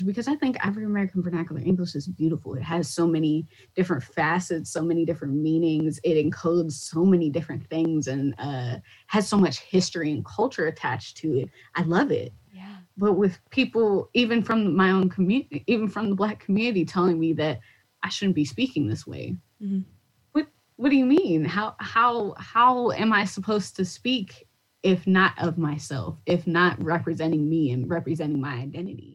because I think African American vernacular English is beautiful. It has so many different facets, so many different meanings. It encodes so many different things and has so much history and culture attached to it. I love it. Yeah. But with people, even from my own community, even from the Black community, telling me that I shouldn't be speaking this way. Mm-hmm. What do you mean? How am I supposed to speak if not of myself, if not representing me and representing my identity?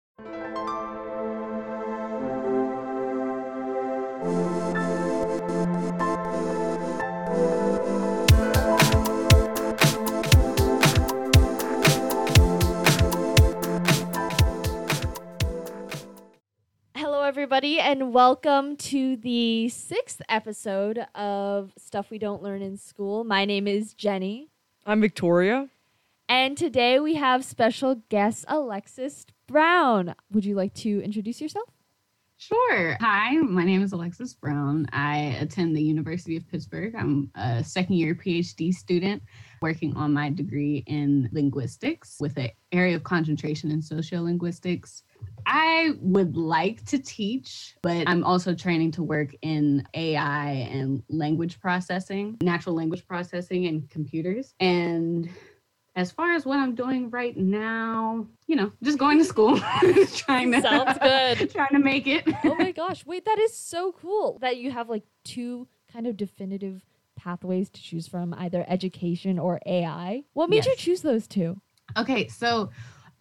Hello, everybody, and welcome to the 6th episode of Stuff We Don't Learn in School. My name is Jenny. I'm Victoria. And today we have special guest Alexis Brown. Would you like to introduce yourself? Sure. Hi, my name is Alexis Brown. I attend the University of Pittsburgh. I'm a second-year PhD student working on my degree in linguistics with an area of concentration in sociolinguistics. I would like to teach, but I'm also training to work in AI and language processing, natural language processing and computers. And as far as what I'm doing right now, just going to school, trying to Sounds good. Trying to make it. Oh my gosh. Wait, that is so cool that you have like two kind of definitive pathways to choose from, either education or AI. What made you choose those two? Okay, so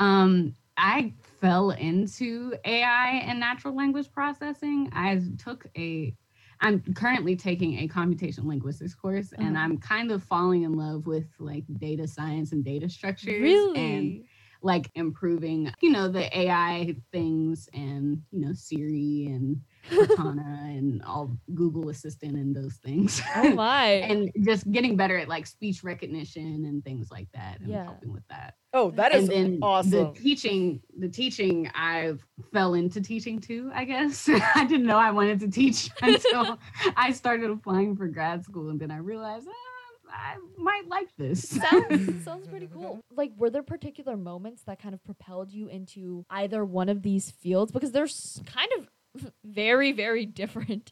I fell into AI and natural language processing. I'm currently taking a computational linguistics course, and I'm kind of falling in love with like data science and data structures. Really? And like improving, the AI things and, Siri and Cortana and all Google Assistant and those things. Oh my. And just getting better at like speech recognition and things like that and helping with that. Oh, that is awesome. The teaching, I fell into teaching too, I guess. I didn't know I wanted to teach until I started applying for grad school, and then I realized I might like this. Sounds pretty cool. Like, were there particular moments that kind of propelled you into either one of these fields? Because they're kind of very, very different.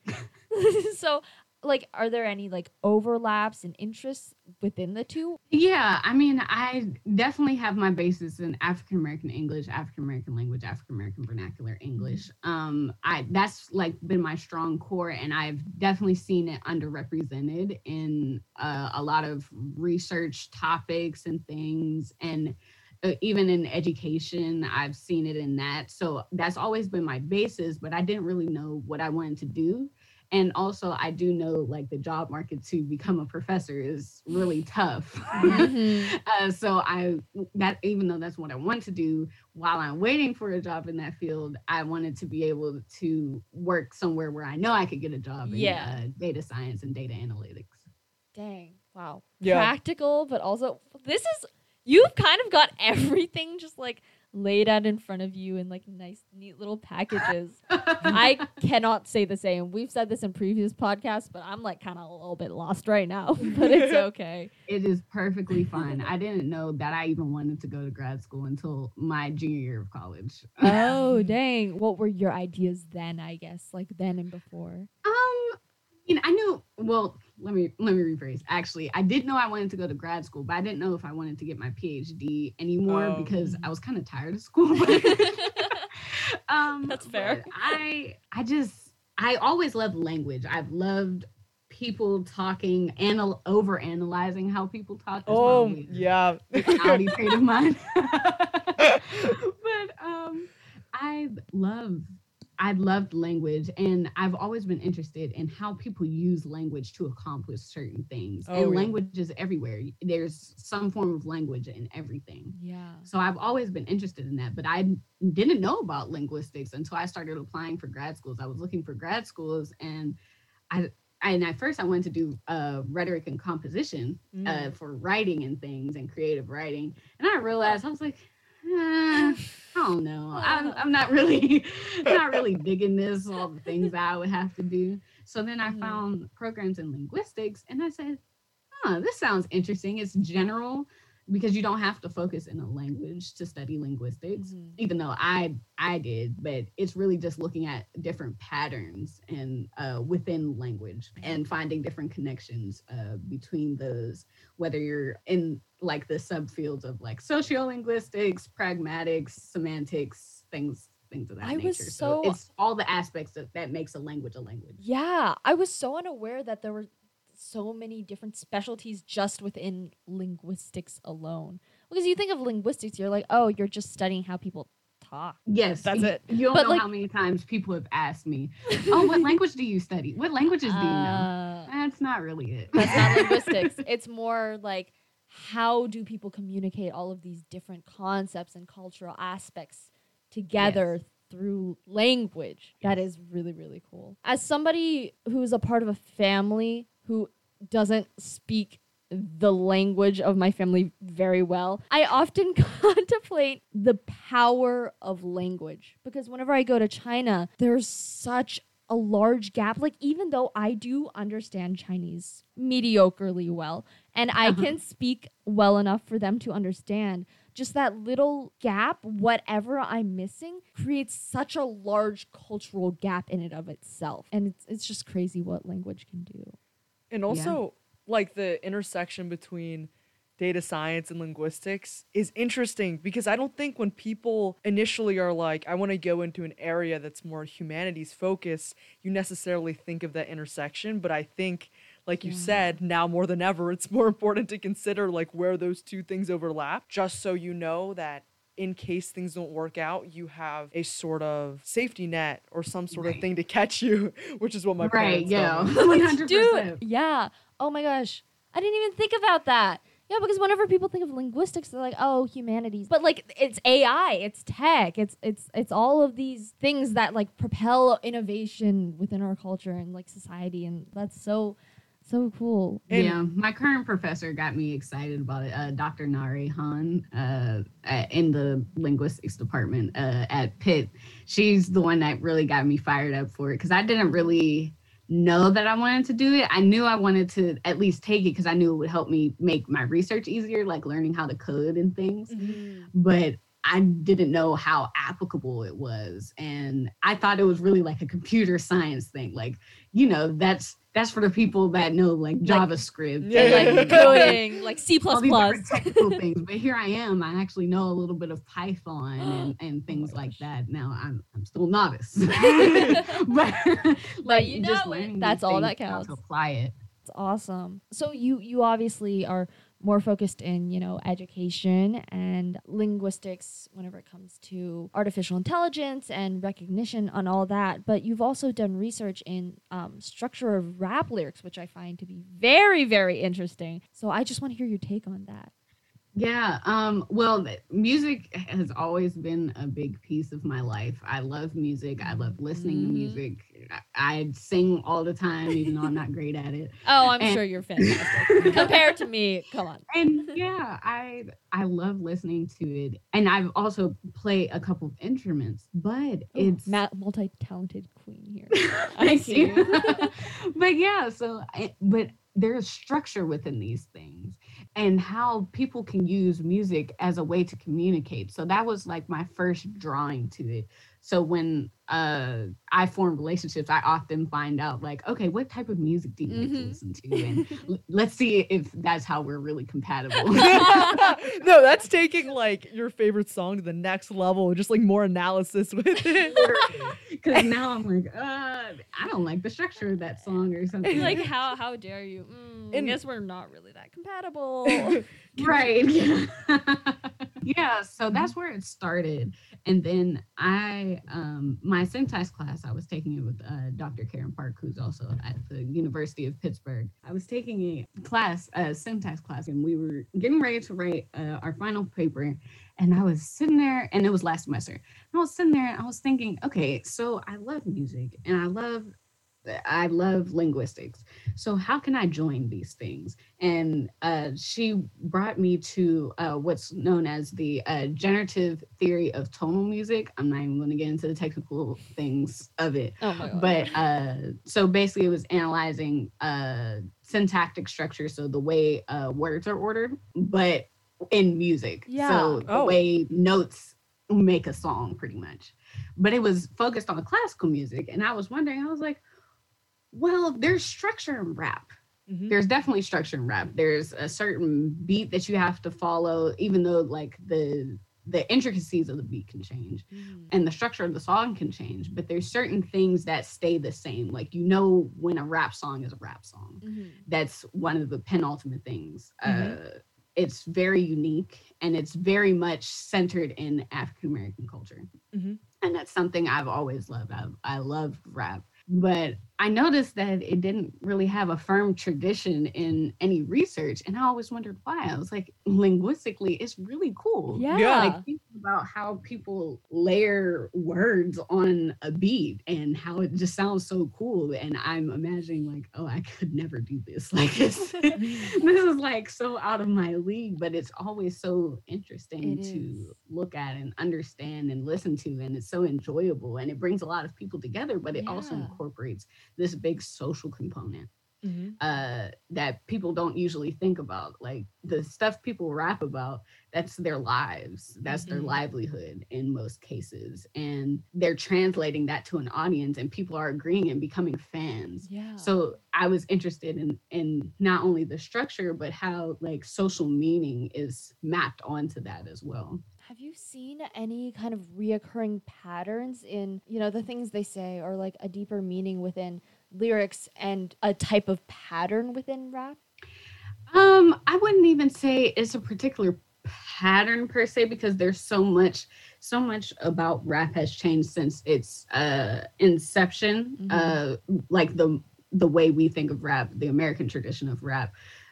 So, like, are there any like overlaps and interests within the two? Yeah, I mean, I definitely have my basis in African American English, African American language, African American vernacular English. That's like been my strong core, and I've definitely seen it underrepresented in a lot of research topics and things, and even in education, I've seen it in that. So that's always been my basis, but I didn't really know what I wanted to do. And also, I do know like the job market to become a professor is really tough. So even though that's what I want to do, while I'm waiting for a job in that field, I wanted to be able to work somewhere where I know I could get a job in data science and data analytics. Dang. Wow. Yeah. Practical, but also you've kind of got everything just like laid out in front of you in like nice, neat little packages. I cannot say the same. We've said this in previous podcasts, but I'm like kind of a little bit lost right now, but it's okay. It is perfectly fine. I didn't know that I even wanted to go to grad school until my junior year of college. Oh, dang. What were your ideas then, I guess, like then and before? I knew, well, let me rephrase. Actually, I did know I wanted to go to grad school, but I didn't know if I wanted to get my PhD anymore because I was kind of tired of school. That's fair. I always loved language. I've loved people talking and over analyzing how people talk. Yeah. Personality trait of mine. But I loved language, and I've always been interested in how people use language to accomplish certain things. Language is everywhere. There's some form of language in everything. Yeah. So I've always been interested in that, but I didn't know about linguistics until I started applying for grad schools. I was looking for grad schools, and at first I wanted to do rhetoric and composition for writing and things and creative writing. And I realized, I was like, I don't know. I'm not really digging this, all the things I would have to do. So then I found programs in linguistics, and I said, this sounds interesting. It's general. because you don't have to focus in a language to study linguistics, even though I did, but it's really just looking at different patterns and within language and finding different connections between those, whether you're in like the subfields of like sociolinguistics, pragmatics, semantics, things of that nature. So it's all the aspects that makes a language a language. Yeah, I was so unaware that there were so many different specialties just within linguistics alone. Because you think of linguistics, you're like, oh, you're just studying how people talk. Yes, that's it. You don't know how many times people have asked me, oh, what language do you study? What languages do you know? That's not really it. That's not linguistics. It's more like, how do people communicate all of these different concepts and cultural aspects together through language? That is really, really cool. As somebody who's a part of a family who doesn't speak the language of my family very well, I often contemplate the power of language, because whenever I go to China, there's such a large gap. Like, even though I do understand Chinese mediocrely well, and I can speak well enough for them to understand, just that little gap, whatever I'm missing, creates such a large cultural gap in and of itself. And it's just crazy what language can do. And also, like, the intersection between data science and linguistics is interesting, because I don't think when people initially are like, I want to go into an area that's more humanities focused, you necessarily think of that intersection. But I think, like you said, now more than ever, it's more important to consider like where those two things overlap, just so you know that in case things don't work out, you have a sort of safety net or some sort of thing to catch you, which is what my parents told me. 100%. Dude, yeah. Oh my gosh. I didn't even think about that. Yeah, because whenever people think of linguistics, they're like, oh, humanities. But like, it's AI, it's tech, it's all of these things that like propel innovation within our culture and like society, and that's so cool. Yeah, my current professor got me excited about it. Dr. Nari Han, in the linguistics department at Pitt. She's the one that really got me fired up for it, because I didn't really know that I wanted to do it. I knew I wanted to at least take it because I knew it would help me make my research easier, like learning how to code and things. But I didn't know how applicable it was. And I thought it was really like a computer science thing. Like, you know, that's for the people that know like JavaScript, like coding, like C++. All these different technical things. But here I am. I actually know a little bit of Python and things like that. Now I'm still novice, but like you know just learning. That's all that counts. To apply it. It's awesome. So you obviously are more focused in, you know, education and linguistics whenever it comes to artificial intelligence and recognition and all that. But you've also done research in structure of rap lyrics, which I find to be very, very interesting. So I just want to hear your take on that. Yeah, well, music has always been a big piece of my life. I love music. I love listening to music. I sing all the time, even though I'm not great at it. Oh, I'm sure you're fantastic. Compared to me, come on. And yeah, I love listening to it. And I've also played a couple of instruments, but it's... multi-talented queen here. Thank you. But yeah, but there's structure within these things and how people can use music as a way to communicate. So that was like my first drawing to it. So when I form relationships, I often find out like, okay, what type of music do you like to listen to? And let's see if that's how we're really compatible. No, that's taking like your favorite song to the next level, just like more analysis with it. Because now I'm like, I don't like the structure of that song or something. Like, how dare you? I guess we're not really that compatible. Right. Yeah, so that's where it started. And then my syntax class, I was taking it with Dr. Karen Park, who's also at the University of Pittsburgh. I was taking a syntax class, and we were getting ready to write our final paper. And I was sitting there, and it was last semester. And I was sitting there, and I was thinking, okay, so I love music, and I love linguistics. So how can I join these things? And she brought me to what's known as the generative theory of tonal music. I'm not even going to get into the technical things of it. Oh my God. But so basically it was analyzing syntactic structure, so the way words are ordered, but in music. Yeah. So the Oh. way notes make a song pretty much. But it was focused on classical music. And I was wondering, I was like, well, there's structure in rap. Mhm. There's definitely structure in rap. There's a certain beat that you have to follow, even though like the intricacies of the beat can change and the structure of the song can change, but there's certain things that stay the same. Like, you know, when a rap song is a rap song. That's one of the penultimate things. It's very unique and it's very much centered in African American culture. Mhm. And that's something I've always loved. I loved rap. But I noticed that it didn't really have a firm tradition in any research. And I always wondered why. I was like, linguistically, it's really cool. Yeah. Like, think about how people layer words on a beat and how it just sounds so cool. And I'm imagining like, oh, I could never do this. Like, this is like so out of my league, but it's always so interesting It to is. look at and understand and listen to. And it's so enjoyable and it brings a lot of people together, but it also Yeah. incorporates this big social component Mhm. that people don't usually think about. Like, the stuff people rap about, that's their lives, that's their Mhm. livelihood in most cases, and they're translating that to an audience and people are agreeing and becoming fans. Yeah. So I was interested in not only the structure but how like social meaning is mapped onto that as well. Have you seen any kind of reoccurring patterns in, you know, the things they say, or like a deeper meaning within lyrics and a type of pattern within rap? I wouldn't even say it's a particular pattern per se, because there's so much about rap has changed since its inception. Like the way we think of rap, the American tradition of rap,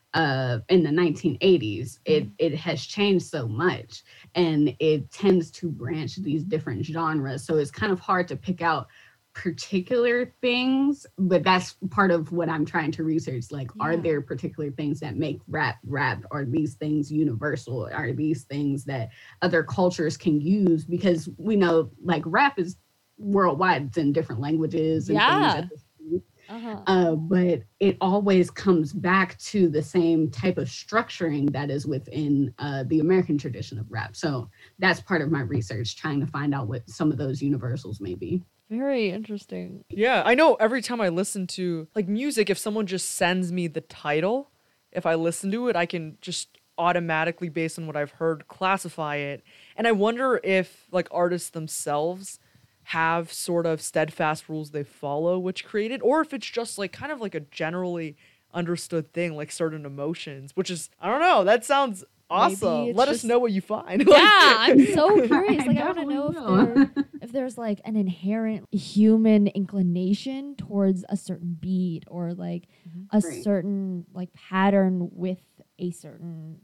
in the 1980s, it has changed so much, and it tends to branch these different genres. So it's kind of hard to pick out particular things, but that's part of what I'm trying to research. Like, are Yeah. there particular things that make rap? Are these things universal? Are these things that other cultures can use? Because we know like rap is worldwide. It's in different languages and Yeah. things at this point. Uh-huh. But it always comes back to the same type of structuring that is within the American tradition of rap. So that's part of my research, trying to find out what some of those universals may be. Very interesting. Yeah, I know every time I listen to like music, if someone just sends me the title, if I listen to it, I can just automatically, based on what I've heard, classify it. And I wonder if like artists themselves have sort of steadfast rules they follow which create it, or if it's just like kind of like a generally understood thing, like certain emotions, which is, I don't know, that sounds awesome. it's Let us just- know what you find. Yeah, I'm so curious. I Like, I want to definitely know will. if there's like an inherent human inclination towards a certain beat, or like a Right. certain like pattern with a certain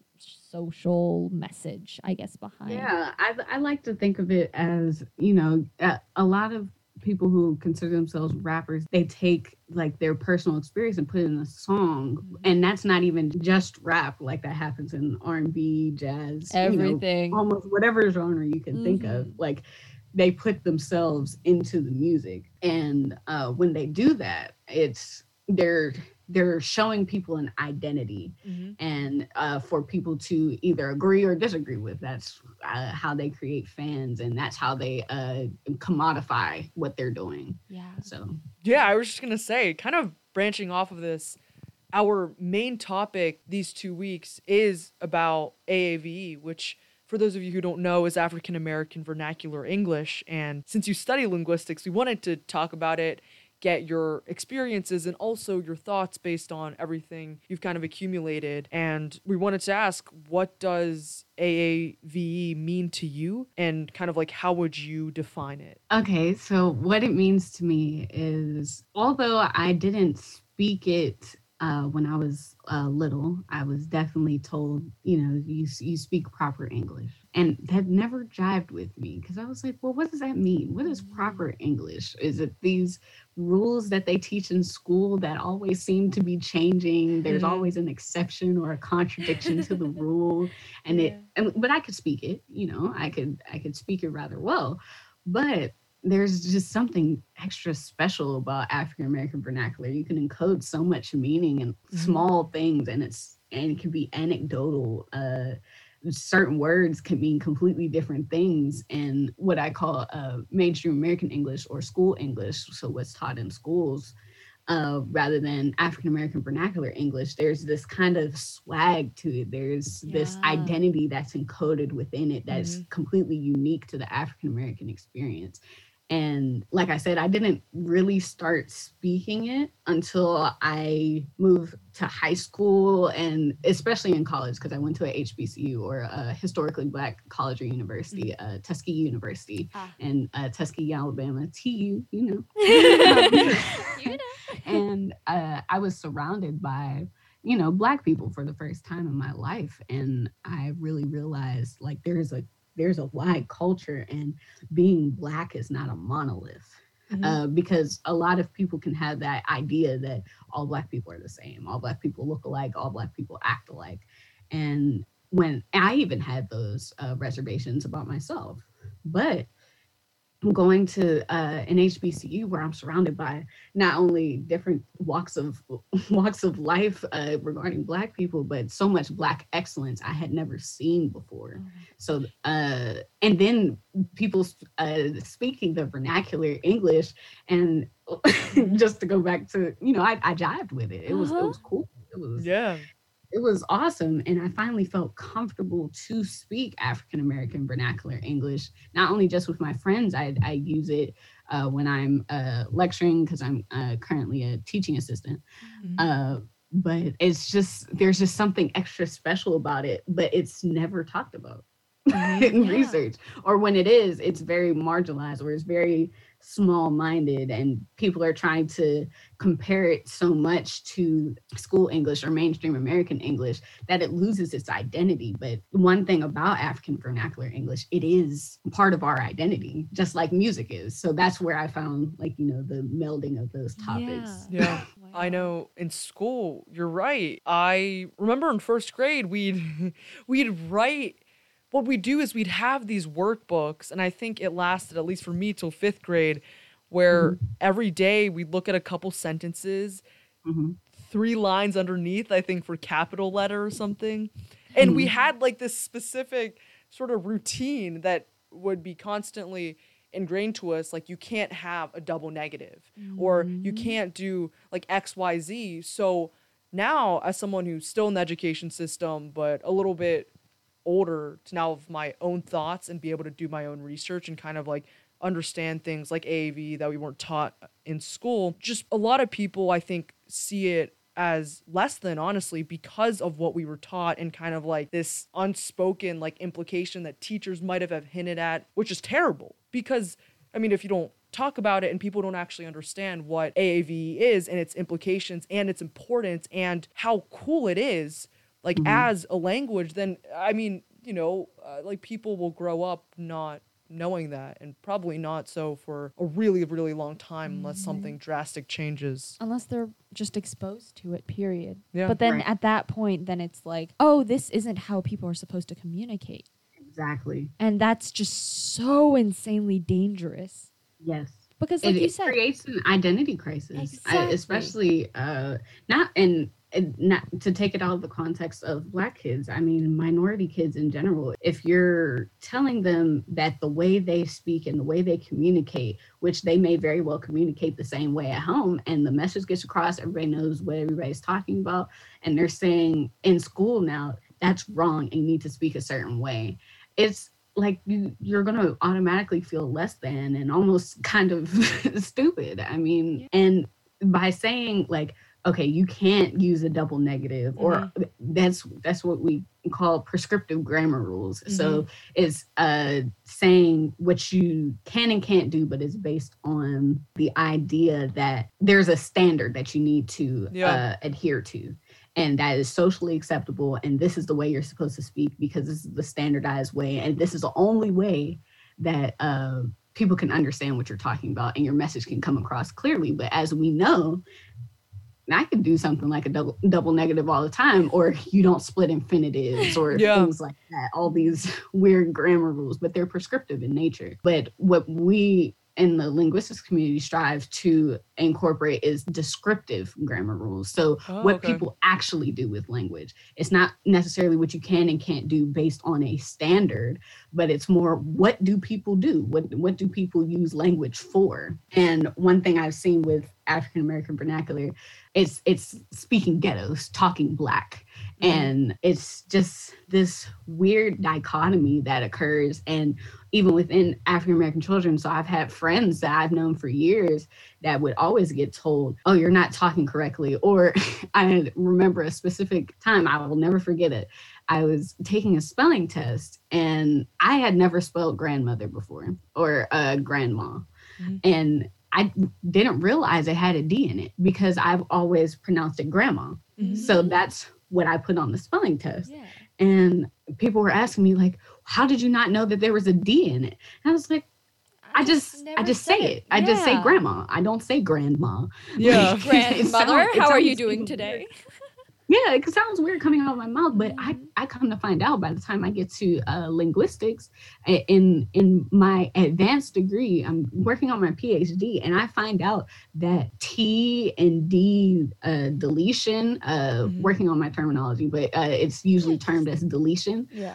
social message, I guess, behind. Yeah, I like to think of it as, you know, a lot of people who consider themselves rappers, they take like their personal experience and put it in a song, and that's not even just rap. Like, that happens in R&B, jazz, Everything. almost whatever genre you can think of. Like, they put themselves into the music, and when they do that, it's they're showing people an identity, and for people to either agree or disagree with. That's how they create fans, and that's how they commodify what they're doing. Yeah. So Yeah, I was just gonna say, kind of branching off of this, our main topic these 2 weeks is about AAVE, which, for those of you who don't know, is African American Vernacular English. And since you study linguistics, we wanted to talk about it, get your experiences and also your thoughts based on everything you've kind of accumulated. And we wanted to ask, what does AAVE mean to you, and kind of like how would you define it? okay, so what it means to me is, although I didn't speak it when I was little, I was definitely told, you speak proper English. And that never jived with me, because I was like, well, what does that mean? What is proper English? Is it these rules that they teach in school that always seem to be changing? There's always an exception or a contradiction to the rule. But I could speak it, I could speak it rather well. But there's just something extra special about African American vernacular. You can encode so much meaning in small things, and it can be anecdotal. certain words can mean completely different things in what I call mainstream American English or school English. So what's taught in schools, rather than African American vernacular English. There's this kind of swag to it. There's this identity that's encoded within it that's completely unique to the African American experience. And like I said, I didn't really start speaking it until I moved to high school, and especially in college, because I went to a HBCU, or a historically Black college or university, Tuskegee University, in Tuskegee, Alabama, TU, you know. You know. And I was surrounded by, you know, Black people for the first time in my life. And I really realized, like, there's a wide culture, and being Black is not a monolith. Because a lot of people can have that idea that all Black people are the same, all Black people look alike, all Black people act alike. And when I even had those reservations about myself, but going to an HBCU where I'm surrounded by not only different walks of life regarding Black people, but so much Black excellence I had never seen before. So, and then people speaking the vernacular English, and just to go back to, you know, I jived with it. It was cool. It was awesome. And I finally felt comfortable to speak African American vernacular English, not only just with my friends. I use it when I'm lecturing, because I'm currently a teaching assistant. But it's just, there's just something extra special about it, but it's never talked about in research. Or when it is, it's very marginalized, or it's very small-minded, and people are trying to compare it so much to school English or mainstream American English that it loses its identity. But one thing about African vernacular English, it is part of our identity, just like music is. So that's where I found, like, you know, the melding of those topics. Yeah. I know in school, you're right. I remember in first grade, we'd write. What we do is we'd have these workbooks, and I think it lasted, at least for me, till fifth grade, where every day we'd look at a couple sentences, 3 lines underneath, I think for capital letter or something. And we had like this specific sort of routine that would be constantly ingrained to us. Like, you can't have a double negative, or you can't do like X, Y, Z. So now, as someone who's still in the education system, but a little bit older, to now have my own thoughts and be able to do my own research and kind of like understand things like AAV that we weren't taught in school. Just a lot of people, I think, see it as less than, honestly, because of what we were taught, and kind of like this unspoken like implication that teachers might have hinted at, which is terrible. Because, I mean, if you don't talk about it and people don't actually understand what AAV is and its implications and its importance and how cool it is, like as a language, then, I mean, you know, like people will grow up not knowing that, and probably not so for a really, really long time, unless something drastic changes. Unless they're just exposed to it, period. Yeah. But then at that point, then it's like, oh, this isn't how people are supposed to communicate. Exactly. And that's just so insanely dangerous. Yes. Because like you said, it creates an identity crisis, Exactly. especially not to take it out of the context of Black kids. I mean, minority kids in general. If you're telling them that the way they speak and the way they communicate, which they may very well communicate the same way at home, and the message gets across, everybody knows what everybody's talking about, and they're saying in school now, that's wrong and you need to speak a certain way. It's like you're going to automatically feel less than and almost kind of stupid. I mean, and by saying like, okay, you can't use a double negative, or that's what we call prescriptive grammar rules. So it's saying what you can and can't do, but it's based on the idea that there's a standard that you need to adhere to. And that is socially acceptable. And this is the way you're supposed to speak, because this is the standardized way. And this is the only way that people can understand what you're talking about and your message can come across clearly. But as we know, I can do something like a double negative all the time, or you don't split infinitives, or things like that. All these weird grammar rules, but they're prescriptive in nature. But what we in the linguistics community strive to incorporate is descriptive grammar rules. So what people actually do with language. It's not necessarily what you can and can't do based on a standard, but it's more, what do people do? What do people use language for? And one thing I've seen with African American vernacular, it's speaking ghettos, talking Black. And it's just this weird dichotomy that occurs. And even within African American children, so I've had friends that I've known for years that would always get told, oh, you're not talking correctly. Or I remember a specific time, I will never forget it. I was taking a spelling test and I had never spelled grandmother before or grandma. And I didn't realize it had a D in it because I've always pronounced it grandma. So that's what I put on the spelling test. Yeah. And people were asking me like, how did you not know that there was a D in it? And I was like, I just say it. I just say grandma. I don't say grandma. Yeah. Like, grandmother, how are you doing today? Yeah, it sounds weird coming out of my mouth, but I come to find out by the time I get to linguistics in my advanced degree, I'm working on my PhD, and I find out that T and D deletion, working on my terminology, but it's usually termed as deletion. Yeah.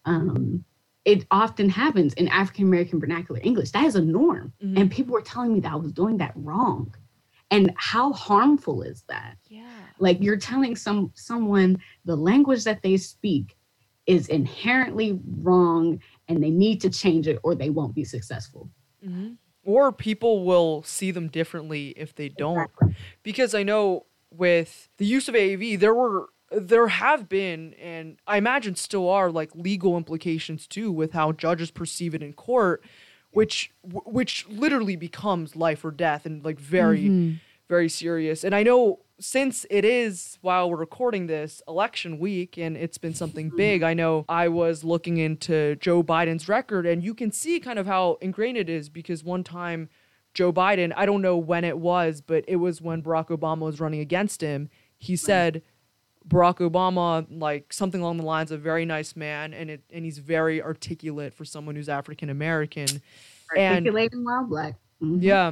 It often happens in African American vernacular English. That is a norm. And people were telling me that I was doing that wrong. And how harmful is that? Yeah. Like, you're telling someone the language that they speak is inherently wrong and they need to change it or they won't be successful. Or people will see them differently if they don't. Exactly. Because I know with the use of AAV, there have been, and I imagine still are, like, legal implications too with how judges perceive it in court, which literally becomes life or death and like very, very serious. And I know since it is, while we're recording this, election week, and it's been something big, I know I was looking into Joe Biden's record, and you can see kind of how ingrained it is, because one time Joe Biden, I don't know when it was, but it was when Barack Obama was running against him, he said, Barack Obama, like something along the lines of very nice man, and he's very articulate for someone who's African American. Articulating while Black. Yeah.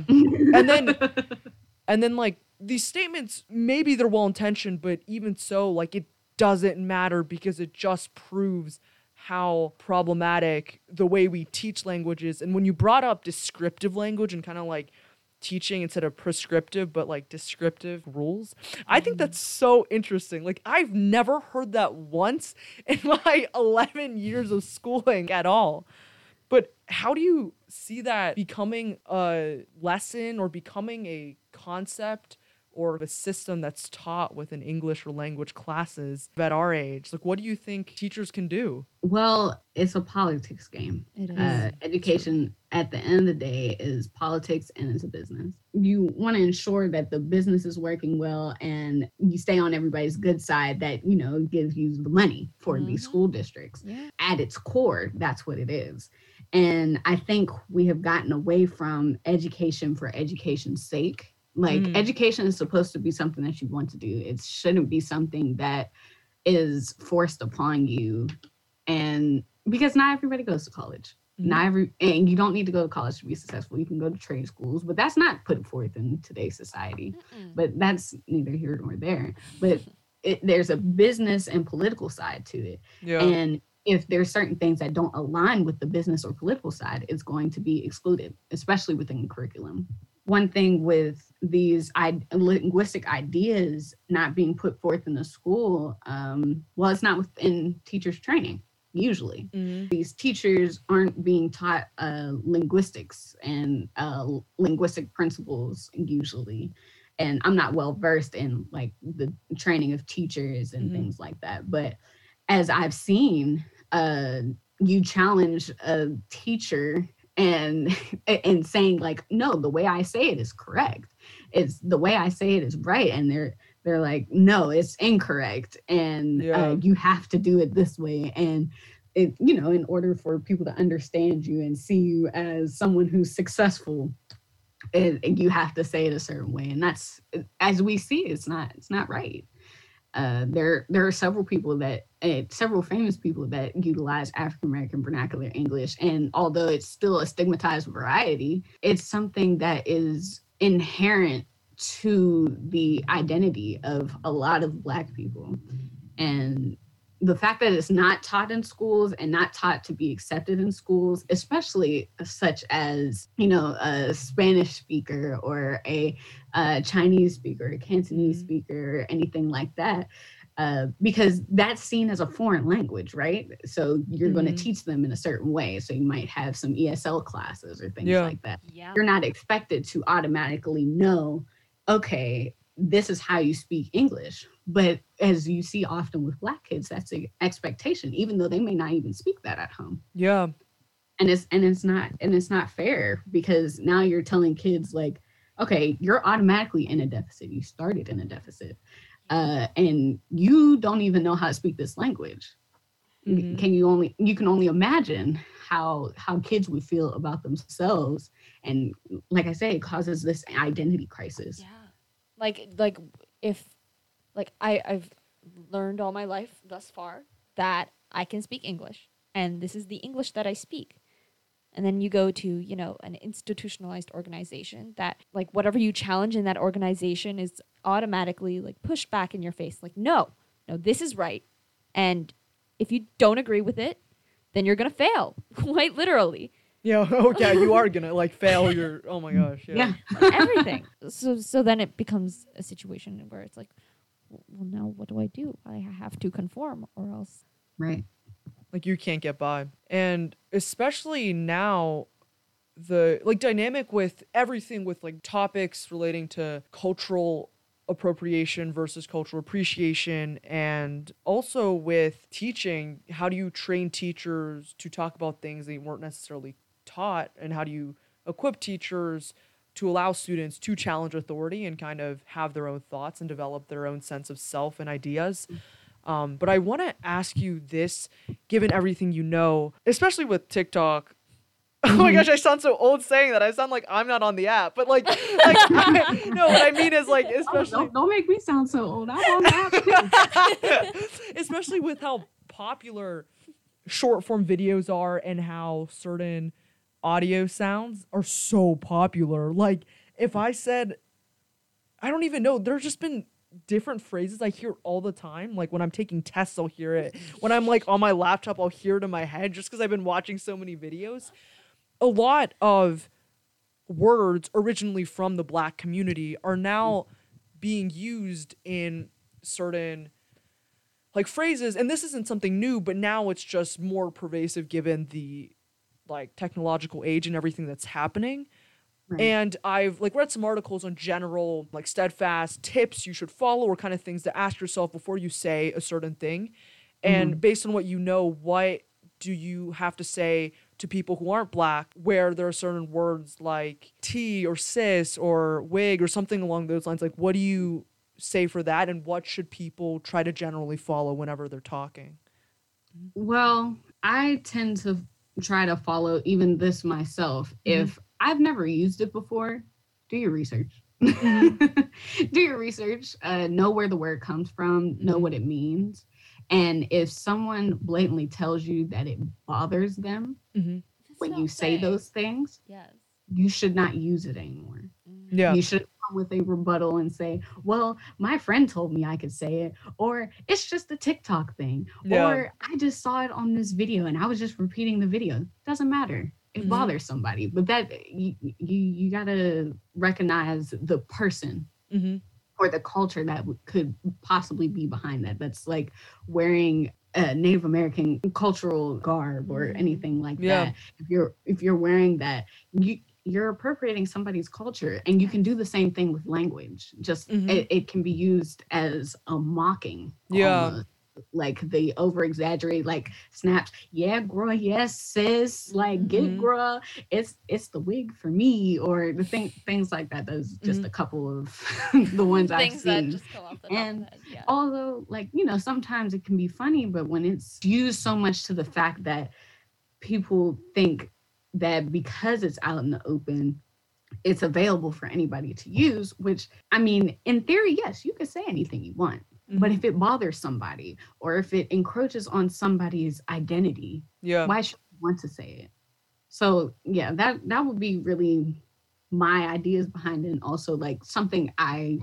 And then like these statements, maybe they're well intentioned, but even so, like, it doesn't matter because it just proves how problematic the way we teach language is. And when you brought up descriptive language and kind of like teaching instead of prescriptive but like descriptive rules, I think that's so interesting. Like, I've never heard that once in my 11 years of schooling at all. But how do you see that becoming a lesson or becoming a concept or a system that's taught within English or language classes at our age? Like, what do you think teachers can do? Well, it's a politics game. It is. Education, at the end of the day, is politics and it's a business. You want to ensure that the business is working well and you stay on everybody's good side that, you know, gives you the money for these school districts. Yeah. At its core, that's what it is. And I think we have gotten away from education for education's sake. Like, education is supposed to be something that you want to do. It shouldn't be something that is forced upon you. And because not everybody goes to college. And you don't need to go to college to be successful. You can go to trade schools, but that's not put forth in today's society. But that's neither here nor there. But there's a business and political side to it. Yeah. And if there's certain things that don't align with the business or political side, it's going to be excluded, especially within the curriculum. One thing with these linguistic ideas not being put forth in the school, well, it's not within teachers' training, usually. These teachers aren't being taught linguistics and linguistic principles, usually. And I'm not well versed in like the training of teachers and things like that. But as I've seen, you challenge a teacher and saying like, no, the way I say it is correct. It's the way I say it is right. And they're like, no, it's incorrect. And you have to do it this way. And it, you know, in order for people to understand you and see you as someone who's successful, you have to say it a certain way. And that's, as we see, it's not right. There are several people that several famous people that utilize African American vernacular English, and although it's still a stigmatized variety, it's something that is inherent to the identity of a lot of Black people. And the fact that it's not taught in schools and not taught to be accepted in schools, especially such as, a Spanish speaker or a Chinese speaker, a Cantonese speaker, or anything like that, because that's seen as a foreign language, right? So you're going to teach them in a certain way. So you might have some ESL classes or things like that. Yeah. You're not expected to automatically know, okay, this is how you speak English. But as you see often with Black kids, that's an expectation, even though they may not even speak that at home. Yeah. And it's not fair, because now you're telling kids like, okay, you're automatically in a deficit. You started in a deficit. And you don't even know how to speak this language. You can only imagine how kids would feel about themselves. And like I say, it causes this identity crisis. Yeah. I've learned all my life thus far that I can speak English, and this is the English that I speak. And then you go to, an institutionalized organization that, like, whatever you challenge in that organization is automatically, like, pushed back in your face. Like, no, this is right. And if you don't agree with it, then you're going to fail, quite literally. Yeah, okay, you are going to, like, fail your, oh my gosh. Yeah. Everything. So then it becomes a situation where it's like, well, now what do I do? I have to conform or else. Right. Like, you can't get by. And especially now, the dynamic with everything with topics relating to cultural appropriation versus cultural appreciation, and also with teaching, how do you train teachers to talk about things they weren't necessarily taught, and how do you equip teachers to allow students to challenge authority and kind of have their own thoughts and develop their own sense of self and ideas. But I want to ask you this, given everything you know, especially with TikTok. Oh my gosh, I sound so old saying that. I sound like I'm not on the app. But no, what I mean is especially don't make me sound so old. I'm on the app. Especially with how popular short form videos are and how certain audio sounds are so popular. Like, if I said, I don't even know, there's just been different phrases I hear all the time. Like, when I'm taking tests, I'll hear it. When I'm on my laptop, I'll hear it in my head, just because I've been watching so many videos. A lot of words originally from the Black community are now being used in certain phrases, and this isn't something new, but now it's just more pervasive given the technological age and everything that's happening. Right. And I've read some articles on general steadfast tips you should follow, or kind of things to ask yourself before you say a certain thing. And based on what you know, what do you have to say to people who aren't Black, where there are certain words like T or cis or wig or something along those lines? What do you say for that, and what should people try to generally follow whenever they're talking? Well, I tend to try to follow even this myself. If I've never used it before, do your research. Do your research, know where the word comes from, know what it means. And if someone blatantly tells you that it bothers them when you say those things, you should not use it anymore. Yeah. You should come with a rebuttal and say, well, my friend told me I could say it, or it's just a TikTok thing, or I just saw it on this video and I was just repeating the video. Doesn't matter. It bothers somebody, but that you gotta recognize the person or the culture that could possibly be behind that. That's wearing a Native American cultural garb or anything like that. If you're wearing that, you're appropriating somebody's culture, and you can do the same thing with language. Just it can be used as a mocking. Almost. The over exaggerate snaps. Yeah, bruh. Yes, sis. Get it, bruh. It's the wig for me, or the things like that. Those just a couple of the ones I've seen. That just come off the top and of the head, yeah. Although sometimes it can be funny, but when it's used so much to the fact that people think that because it's out in the open, it's available for anybody to use, which, I mean, in theory, yes, you can say anything you want. But if it bothers somebody or if it encroaches on somebody's identity, Yeah. why should you want to say it? So yeah, that would be really my ideas behind it. And also like something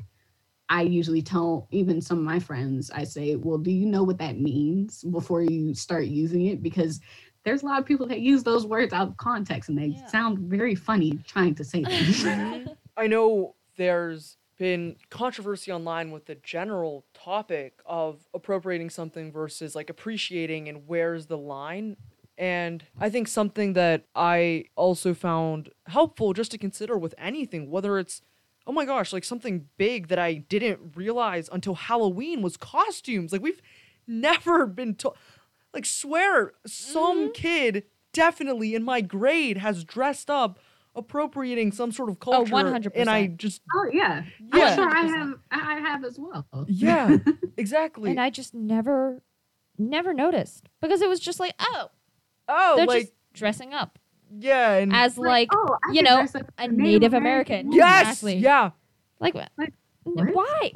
I usually tell even some of my friends, I say, well, do you know what that means before you start using it? Because there's a lot of people that use those words out of context and they sound very funny trying to say them. I know there's been controversy online with the general topic of appropriating something versus like appreciating and where's the line. And I think something that I also found helpful just to consider with anything, whether it's, oh my gosh, like something big that I didn't realize until Halloween was costumes. Like we've never been taught, like swear some kid definitely in my grade has dressed up appropriating some sort of culture. 100%. And I just, Yeah. I'm sure I have as well. yeah, exactly. And I just never noticed because it was just like, oh, they're like, just dressing up yeah. And as like, I you could know, dress up a as Native American. woman. yes, Exactly. yeah. Like, What? why?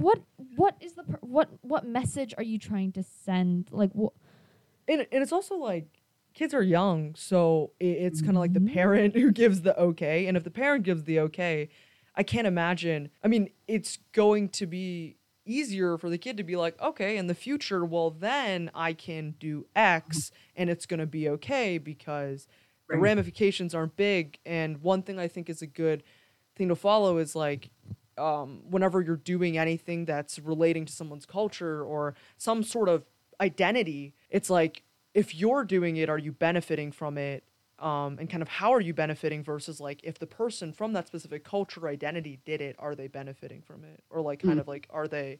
What is the what message are you trying to send? Like, what? And it's also like kids are young, so it's kind of like the parent who gives the okay. And if the parent gives the okay, I can't imagine. I mean, it's going to be easier for the kid to be like, okay, in the future, well, then I can do X and it's going to be okay because the ramifications aren't big. And one thing I think is a good thing to follow is like, whenever you're doing anything that's relating to someone's culture or some sort of identity, it's like, if you're doing it, are you benefiting from it? And kind of how are you benefiting versus like if the person from that specific culture or identity did it, are they benefiting from it? Or like kind of like, are they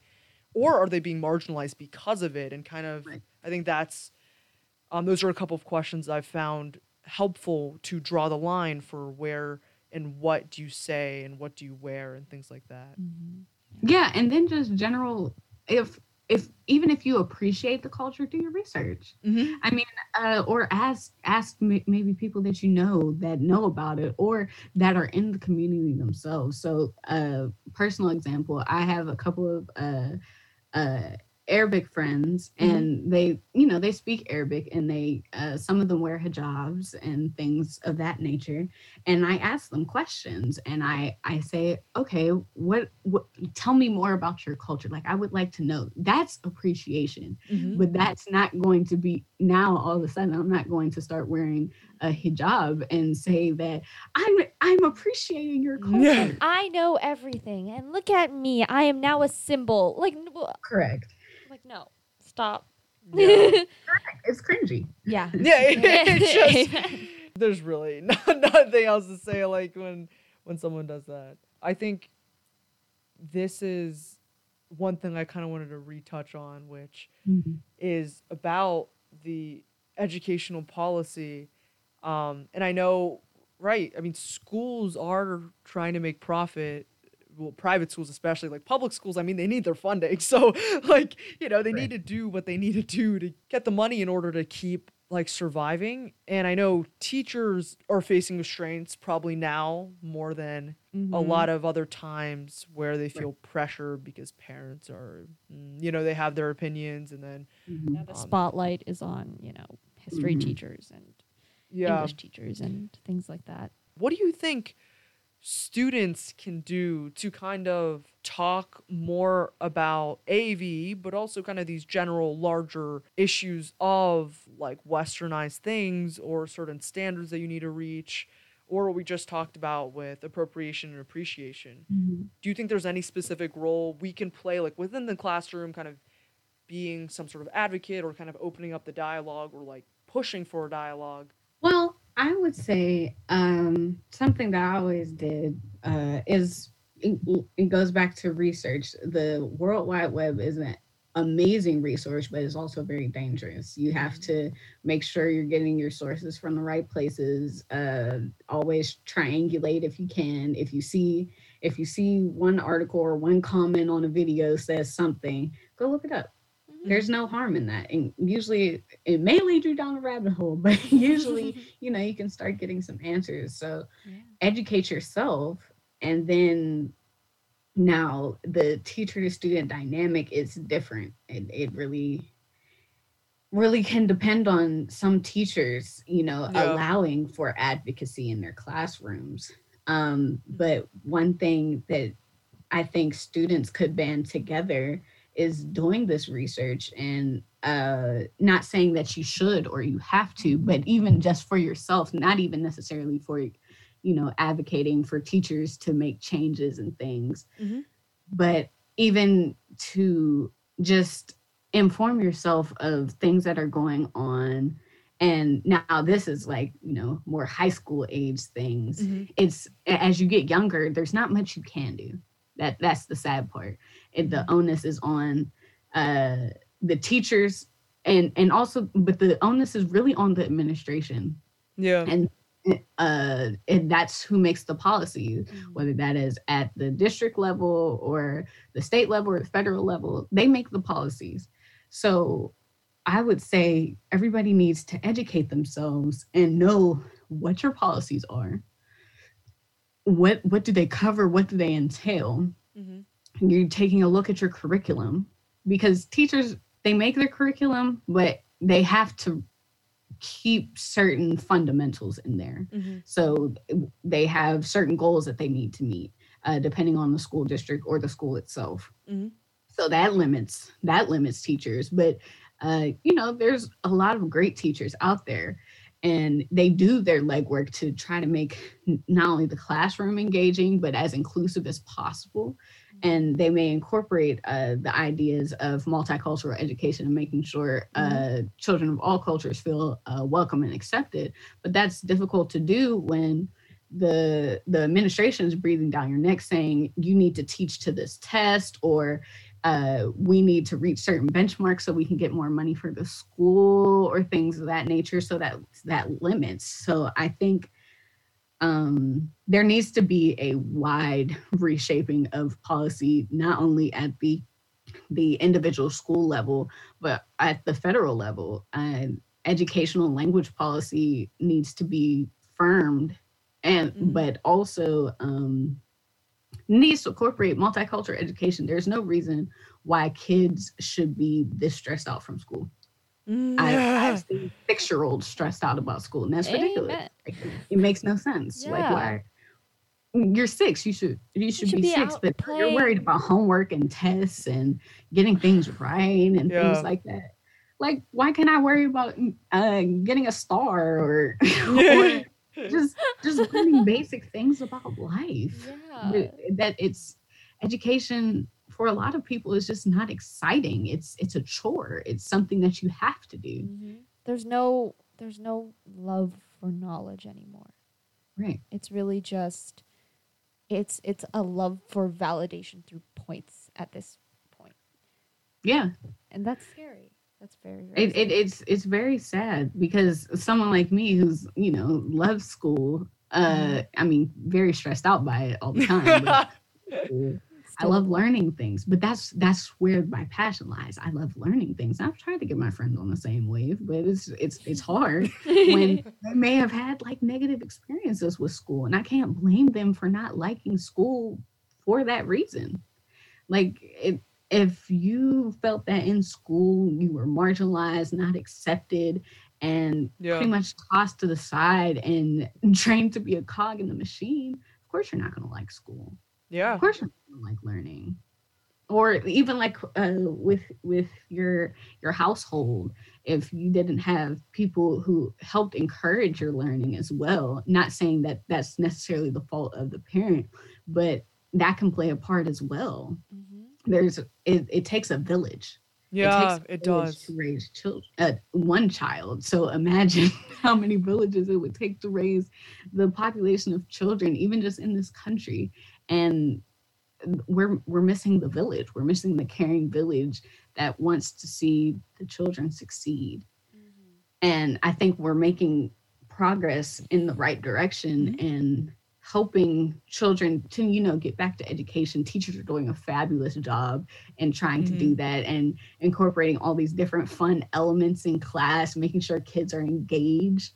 being marginalized because of it? And kind of, I think that's, those are a couple of questions I've found helpful to draw the line for where and what do you say and what do you wear and things like that. Yeah, and then just general, if even if you appreciate the culture, do your research. I mean, or ask maybe people that you know that know about it or that are in the community themselves. So, personal example, I have a couple of Arabic friends, and they speak Arabic, and they some of them wear hijabs and things of that nature. And I ask them questions, and I say, okay, what tell me more about your culture. Like, I would like to know. That's appreciation, but that's not going to be now. All of a sudden, I'm not going to start wearing a hijab and say that I'm appreciating your culture. Yeah. I know everything, and look at me. I am now a symbol. Like, Correct. like no, stop. Yeah. It's cringy. Yeah. Yeah, it's just, there's really nothing else to say like when someone does that. I think this is one thing I kind of wanted to retouch on, which is about the educational policy. And I know, right, I mean, schools are trying to make profit. Well, private schools especially, like public schools, I mean, they need their funding. So, like, you know, they need to do what they need to do to get the money in order to keep, like, surviving. And I know teachers are facing restraints probably now more than a lot of other times where they feel pressure because parents are, you know, they have their opinions and then... Yeah, the spotlight is on, you know, history teachers and English teachers and things like that. What do you think students can do to kind of talk more about AV, but also kind of these general larger issues of like westernized things or certain standards that you need to reach, or what we just talked about with appropriation and appreciation? Do you think there's any specific role we can play, like within the classroom, kind of being some sort of advocate or kind of opening up the dialogue or like pushing for a dialogue? Well, I would say something that I always did is it goes back to research. The World Wide Web is an amazing resource, but it's also very dangerous. You have to make sure you're getting your sources from the right places. Always triangulate if you can. If you see one article or one comment on a video says something, go look it up. There's no harm in that. And usually it may lead you down a rabbit hole, but usually, you know, you can start getting some answers. So educate yourself and then Now, the teacher to student dynamic is different. It really can depend on some teachers, Yeah. allowing for advocacy in their classrooms. Mhm. But one thing that I think students could band together is doing this research and not saying that you should or you have to, but even just for yourself, not even necessarily for, advocating for teachers to make changes and things, Mhm. but even to just inform yourself of things that are going on. And now this is like, more high school age things. Mhm. It's as you get younger, there's not much you can do. That's the sad part. The Mhm. onus is on uh the teachers, and also, but the onus is really on the administration, Yeah. and that's who makes the policy, Mhm. whether that is at the district level or the state level or the federal level. They make the policies. So I would say everybody needs to educate themselves and know what your policies are. What do they cover? What do they entail? Mhm. You're taking a look at your curriculum, because teachers, they make their curriculum, but they have to keep certain fundamentals in there. Mhm. So they have certain goals that they need to meet, depending on the school district or the school itself. Mhm. So that limits teachers. But there's a lot of great teachers out there, and they do their legwork to try to make not only the classroom engaging but as inclusive as possible. Mhm. And they may incorporate the ideas of multicultural education and making sure Mhm. children of all cultures feel welcome and accepted. But that's difficult to do when the administration is breathing down your neck saying you need to teach to this test, or we need to reach certain benchmarks so we can get more money for the school, or things of that nature. So that limits. So I think there needs to be a wide reshaping of policy, not only at the individual school level, but at the federal level. Educational language policy needs to be firmed, and Mhm. but also needs to incorporate multicultural education. There's no reason why kids should be this stressed out from school. Mm, I've yeah. seen 6 year olds stressed out about school, and that's ridiculous. Amen. Like, it makes no sense. Like, Yeah. why? You're 6. You should You should be be 6, out but you're worried playing. about homework and tests and getting things right and things Yeah. like that. Like, why can't I worry about getting a star, or or Yeah. just learning basic things about life? Yeah. That it's education for a lot of people is just not exciting. It's a chore. It's something that you have to do. There's no love for knowledge anymore. Right. It's really just it's a love for validation through points at this point. Yeah. And that's scary. That's very, very It, it scary. it's very sad, because someone like me who's loves school, Mhm. I mean, very stressed out by it all the time, but school. I Still love love learning. learning things, but that's where my passion lies. I love learning things. I've tried to get my friends on the same wave, but it's hard when they may have had like negative experiences with school, and I can't blame them for not liking school for that reason. Like, if you felt that in school you were marginalized, not accepted, and Yeah. pretty much tossed to the side and trained to be a cog in the machine, of course you're not going to like school. Of Yeah. course you're not going to like learning. Or even like with your household, if you didn't have people who helped encourage your learning as well. Not saying that that's necessarily the fault of the parent, but that can play a part as well. Mhm. It takes a village. It takes Yeah, it a village to does. raise children, one child. So imagine how many villages it would take to raise the population of children, even just in this country. And we're missing the village. We're missing the caring village that wants to see the children succeed. Mhm. And I think we're making progress in the right direction, Mhm. and helping children to get back to education. Teachers are doing a fabulous job in trying to do Mhm. that, and incorporating all these different fun elements in class, making sure kids are engaged.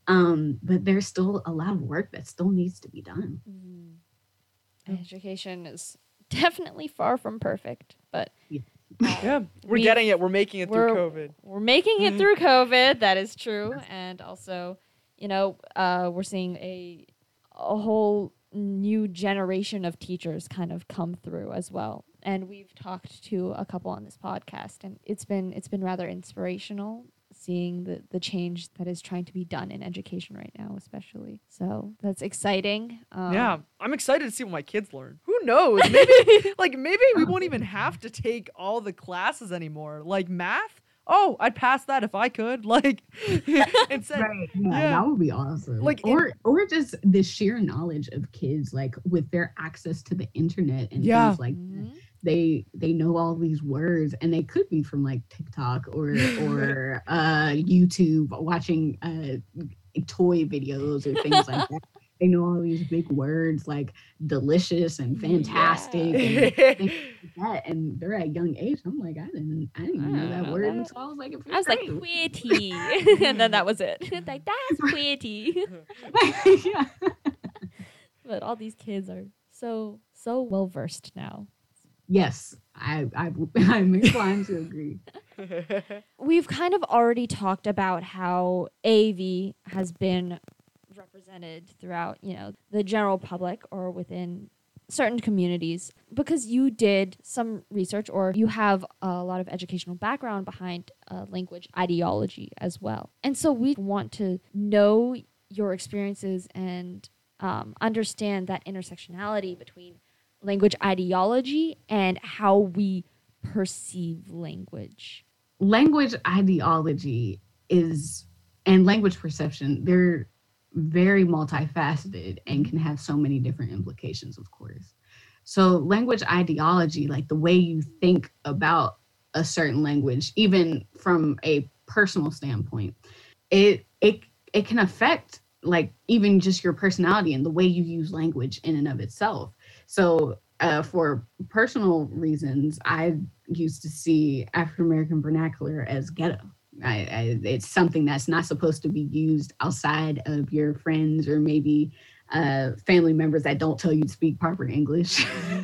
But there's still a lot of work that still needs to be done. Mhm. Yeah. Education is definitely far from perfect, but Yeah, we're We've- getting it. We're making it through we're- COVID. we're making it through COVID. That is true. And also, we're seeing a whole new generation of teachers kind of come through as well. And we've talked to a couple on this podcast, and it's been rather inspirational seeing the change that is trying to be done in education right now, especially. So that's exciting. Yeah, I'm excited to see what my kids learn. Who knows? Maybe we won't even have to take all the classes anymore. Like math. Oh, I'd pass that if I could. Like, instead, Right. Yeah, yeah. that would be awesome. Like, or just the sheer knowledge of kids, like with their access to the internet and Yeah. things like that. Mhm. They know all these words, and they could be from like TikTok or YouTube, watching toy videos or things like that. They know all these big words like delicious and fantastic and things like that, and they're at a young age. I'm like, I didn't even know that word until I was like, in I was like, fifth pretty. And then that was it. Like, that's pretty. grade. Yeah. But all these kids are so well versed now. Yes, I'm inclined to agree. We've kind of already talked about how AV has been represented throughout, the general public or within certain communities, because you did some research or you have a lot of educational background behind language ideology as well. And so we want to know your experiences and understand that intersectionality between language ideology and how we perceive language. Language ideology and language perception, they're very multifaceted and can have so many different implications, of course. So language ideology, like the way you think about a certain language, even from a personal standpoint, it can affect like even just your personality and the way you use language in and of itself. So for personal reasons, I used to see African American vernacular as ghetto. It's something that's not supposed to be used outside of your friends or maybe family members that don't tell you to speak proper English.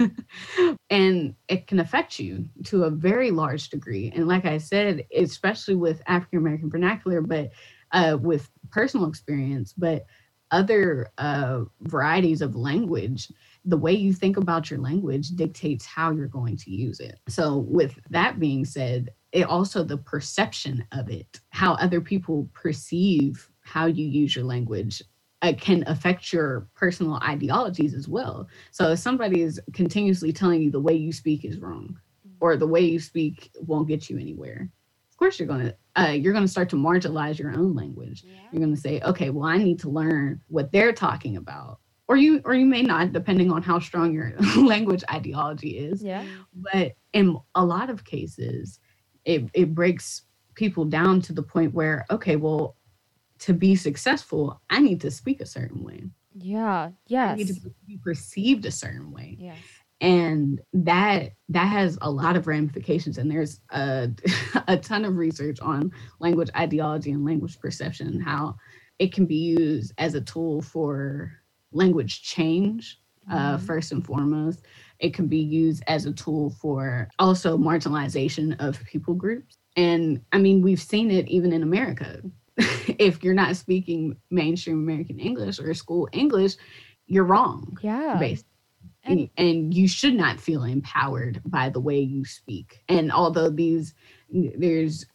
And it can affect you to a very large degree. And like I said, especially with African American vernacular, but with personal experience, but other varieties of language, the way you think about your language dictates how you're going to use it. So with that being said, it also the perception of it, how other people perceive how you use your language can affect your personal ideologies as well. So if somebody is continuously telling you the way you speak is wrong or the way you speak won't get you anywhere, of course you're going to start to marginalize your own language. Yeah. You're going to say, okay, well, I need to learn what they're talking about. Or you may not, depending on how strong your language ideology is. Yeah. But in a lot of cases, it breaks people down to the point where, okay, well, to be successful, I need to speak a certain way. Yeah. I Yes. need to be perceived a certain way. Yes. And that has a lot of ramifications. And there's a ton of research on language ideology and language perception and how it can be used as a tool for language change, first and foremost. It can be used as a tool for also marginalization of people groups. And I mean, we've seen it even in America. If you're not speaking mainstream American English or school English, you're wrong. Yeah. Basically. And you should not feel empowered by the way you speak. And although there's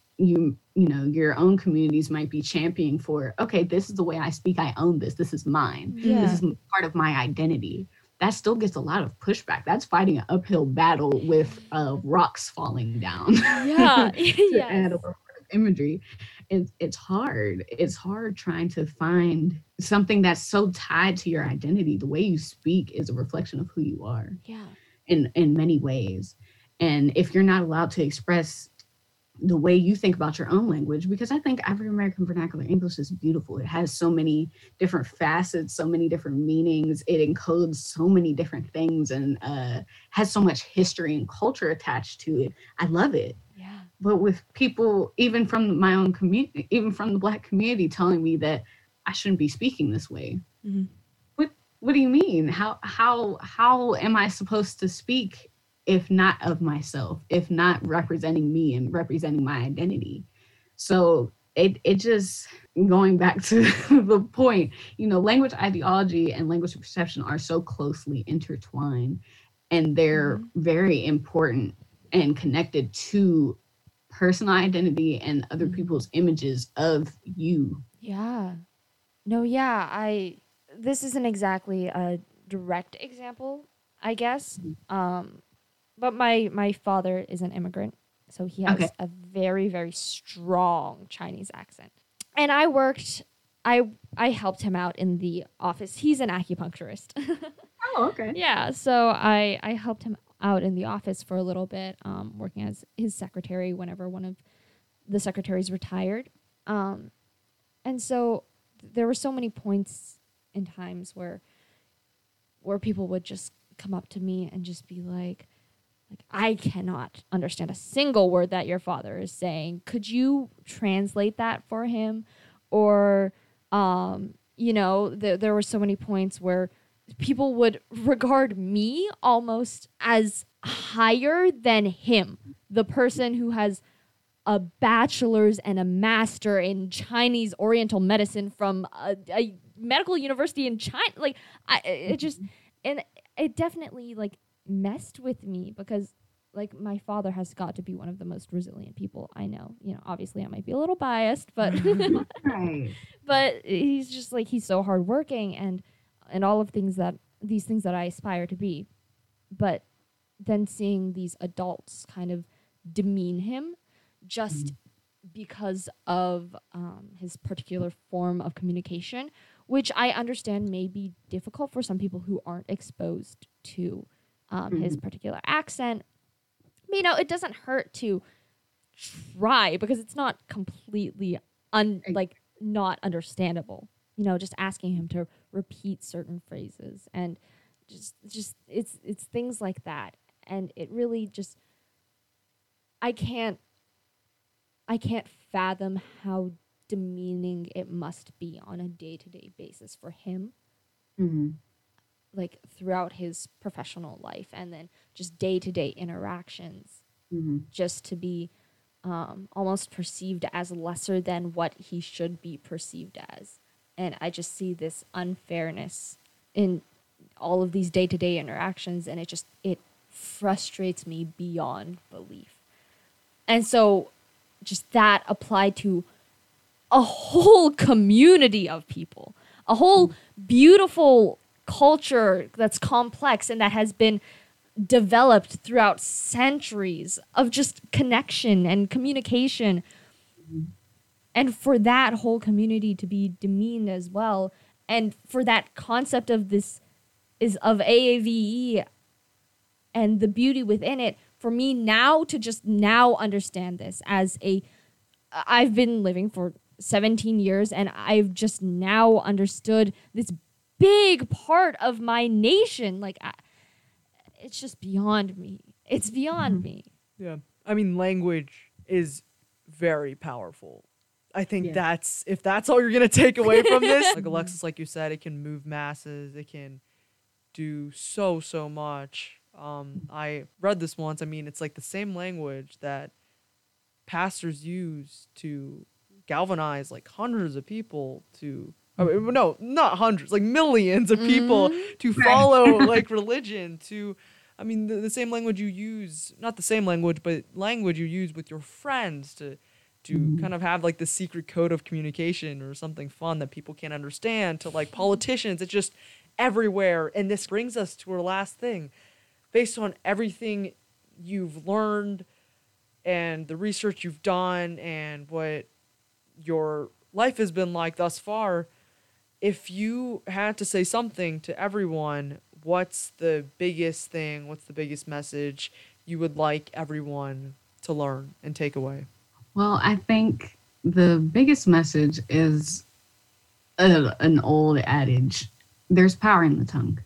your own communities might be championing for, okay, this is the way I speak. I own this. This is mine. Yeah. This is part of my identity. That still gets a lot of pushback. That's fighting an uphill battle with rocks falling down. Yeah. To add a little bit of imagery. It's hard. It's hard trying to find something that's so tied to your identity. The way you speak is a reflection of who you are Yeah. in many ways. And if you're not allowed to express the way you think about your own language, because I think African American vernacular English is beautiful. It has so many different facets, so many different meanings. It encodes so many different things and has so much history and culture attached to it. I love it. Yeah. But with people, even from my own community, even from the Black community telling me that I shouldn't be speaking this way. Mhm. What do you mean? How am I supposed to speak if not of myself, if not representing me and representing my identity? So it just, going back to the point, language ideology and language perception are so closely intertwined, and they're Mhm. very important and connected to personal identity and other Mhm. people's images of you. Yeah. No, yeah, this isn't exactly a direct example, I guess. Um but my father is an immigrant, so he Okay. has a very very strong Chinese accent. And I helped him out in the office. He's an acupuncturist. Oh, okay. Yeah, so I helped him out in the office for a little bit, working as his secretary whenever one of the secretaries retired. Um, and so there were so many points and times where people would just come up to me and just be like, I cannot understand a single word that your father is saying. Could you translate that for him? Or there were so many points where people would regard me almost as higher than him, the person who has a bachelor's and a master in Chinese Oriental medicine from a medical university in China. Like, it just, and it definitely like messed with me because like my father has got to be one of the most resilient people I know. Obviously I might be a little biased, but Right. but he's just like, he's so hardworking and all of these things that I aspire to be. But then seeing these adults kind of demean him just because of his particular form of communication, which I understand may be difficult for some people who aren't exposed to his particular accent. It doesn't hurt to try because it's not completely not understandable. Just asking him to repeat certain phrases and just it's things like that, and it really just I can't fathom how demeaning it must be on a day-to-day basis for him, Mm-hmm. like throughout his professional life and then just day-to-day interactions, Mm-hmm. just to be almost perceived as lesser than what he should be perceived as. And I just see this unfairness in all of these day-to-day interactions, and it frustrates me beyond belief. And so just that applied to a whole community of people, a whole beautiful culture that's complex and that has been developed throughout centuries of just connection and communication. And for that whole community to be demeaned as well, and for that concept of this is of AAVE and the beauty within it, for me now to just now understand this as I've been living for 17 years and I've just now understood this big part of my nation. Like, it's just beyond me. It's beyond me. Yeah. I mean, language is very powerful. I think Yeah. if that's all you're going to take away from this, like Alexis, like you said, it can move masses. It can do so much. I read this once. I mean, it's like the same language that pastors use to galvanize like hundreds of people to, no, not hundreds, like millions of people to follow like religion, to, I mean, the same language you use, not the same language, but language you use with your friends to kind of have like the secret code of communication or something fun that people can't understand, to like politicians. It's just everywhere. And this brings us to our last thing. Based on everything you've learned and the research you've done and what your life has been like thus far, if you had to say something to everyone, what's the biggest thing, what's the biggest message you would like everyone to learn and take away? Well, I think the biggest message is an old adage: there's power in the tongue.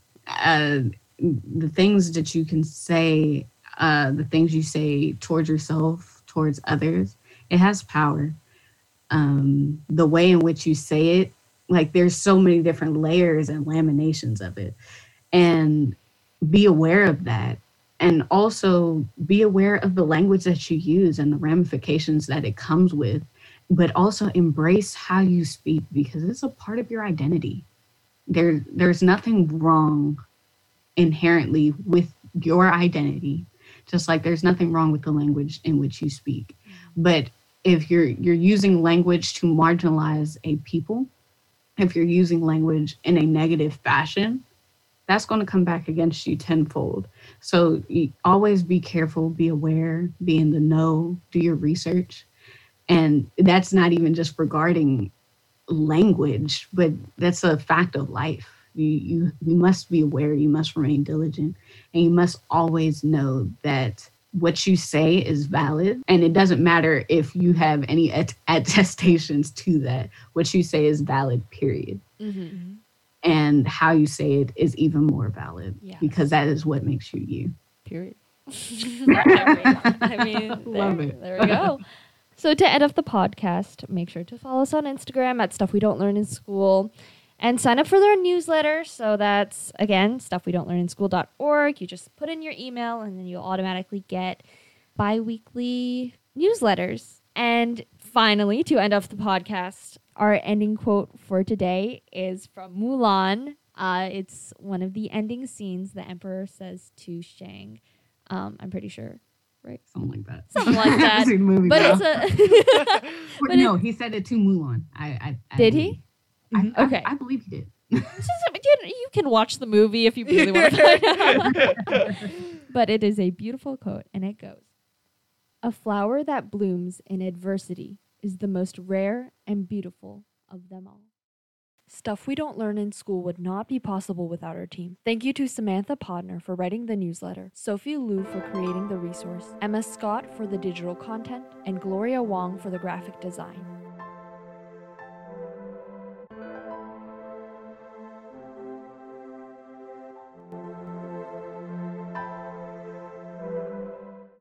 The things that you can say, the things you say towards yourself, towards others, it has power. The way in which you say it, Like there's so many different layers and laminations of it. And be aware of that. And also be aware of the language that you use and the ramifications that it comes with, but also embrace how you speak because it's a part of your identity. There's nothing wrong inherently with your identity, just like there's nothing wrong with the language in which you speak. But if you're using language to marginalize a people, if you're using language in a negative fashion, that's going to come back against you tenfold. So always be careful, be aware, be in the know, do your research. And that's not even just regarding language, but that's a fact of life. You must be aware, you must remain diligent, and you must always know that what you say is valid. And it doesn't matter if you have any attestations to that. What you say is valid, period. Mm-hmm. And how you say it is even more valid because that is what makes you you. Period. I mean, Love it. There we go. So to end off the podcast, make sure to follow us on Instagram at Stuff We Don't Learn in School and sign up for their newsletter. So that's, again, stuffwedontlearninschool.org. You just put in your email and then you'll automatically get bi-weekly newsletters. And finally, to end off the podcast, our ending quote for today is from Mulan. It's one of the ending scenes the Emperor says to Shang. I'm pretty sure, right? Something like that. Something like that. I've seen the movie But now. it's a. But no, he said it to Mulan. I Did he? Okay. I believe he did. You can watch the movie if you really want to find out. But it is a beautiful quote, and it goes, "A flower that blooms in adversity is the most rare and beautiful of them all." Stuff We Don't Learn in School would not be possible without our team. Thank you to Samantha Podner for writing the newsletter, Sophie Liu for creating the resource, Emma Scott for the digital content, and Gloria Wong for the graphic design.